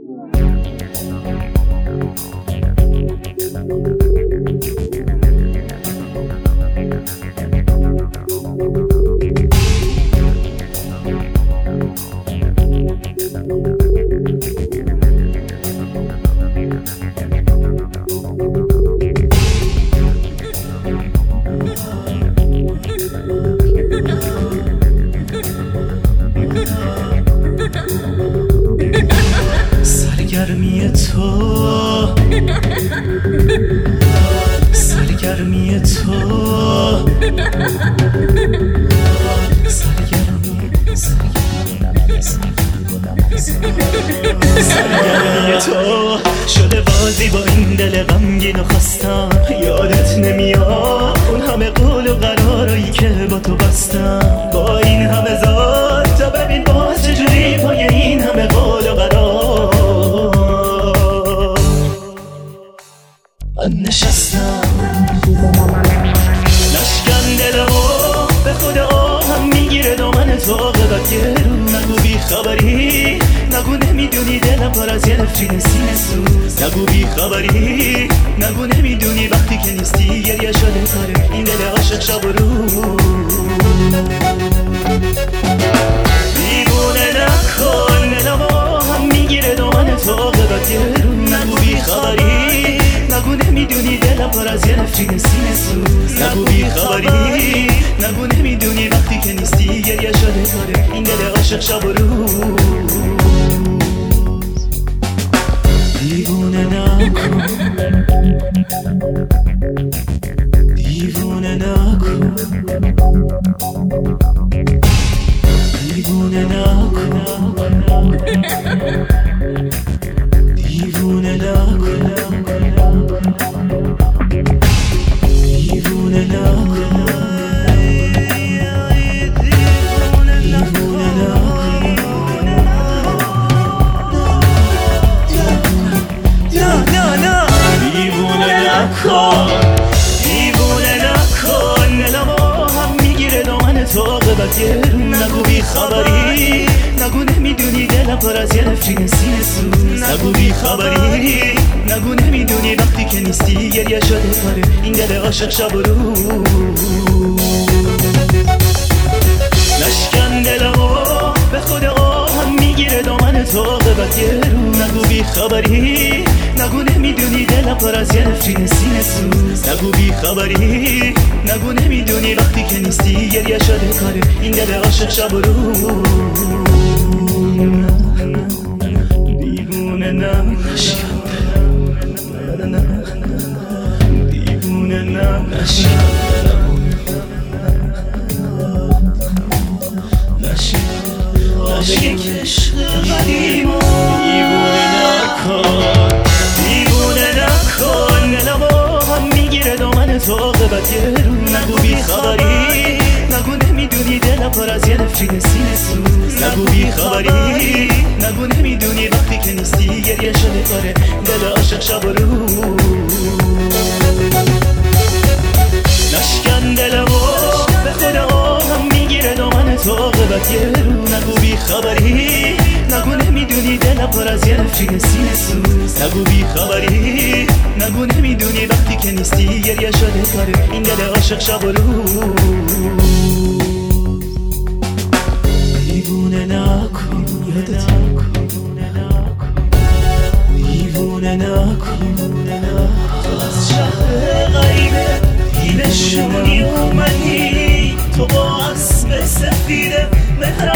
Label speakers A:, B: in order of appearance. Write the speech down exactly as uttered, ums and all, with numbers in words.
A: سرگرمی تو سرگرمی تو سرگرمی سرگرمی تو شده بازی با این دل غمگین و خستم. یادت نمیاد اون همه قول و قرارایی که با تو بستم. با این همه زار تا ببین باز چجوری پای این همه قول و قرار من نشستم. نشکن دلمو به خود آهم میگیره دامن تو آقابت گرون. نگو بی خبری نگو نمیدونی دلم پر از یه نفرین سینه سوز. نگو بی خبری نگو نمیدونی وقتی که نیستی گریه شده کاره این دل عاشق شب و روز. دیوونه نکن دلمو هم میگیره دامن تو آقابت گرون. نگو بی خبری نگو نمیدونی دلم پر از یه نفرین سینه سوز. نگو بی خبری نگو نمیدونی وقتی که نیستی گریه شده کاره این دل عاشق شب و روز. دیوونه نکن دیوونه نکن دیوونه نکن دیوونه نکن دیوونه نکن دیوونه نکن دلمو هم میگیره دامن تو آقابت گرون. نگو بی خبری نگو نمیدونی دلم پر از یه نفرین سینه سوز. نگو بی خبری نگو نمیدونی وقتی که نیستی گریه شده کاره این دل عاشق شب و روز. نشکن دلمو به خود آهم میگیره دامن تو آقابت گرون. نگو بی خبری نگو نمیدونی دلم پر از یه نفرین سینه سوز. نگو بی خبری نگو نمیدونی وقتی که نیستی گریه شده کاره این دل عاشق شب و روز. دیوونه نشکن دیوونه نشکن عاشق عشق قدیما دیوونه نکن دیوونه نکن دلمو هم میگیره دامن تو آقابت گرون. نگو بی خبری نگو نمیدونی دلم پر از یه نفرین سینه سوز. نگو بی خبری نگو نمیدونی وقتی که نیستی گریه شده کاره دل عاشق شب و روز. نشکن دلمو به خود آهم میگیره دامن تو آقابت گرون. نگو بی خبری نگو نمیدونی دلم پر از یه نفرین سینه سوز. نگو بی خبری نگو نمیدونی وقتی که نیستی گریه شده کاره این دل عاشق شب و روز. دیوونه نکن یادت دیوونه نکن تو از شهر غریبه نشونی اومدی تو با اسب سفیده مهرم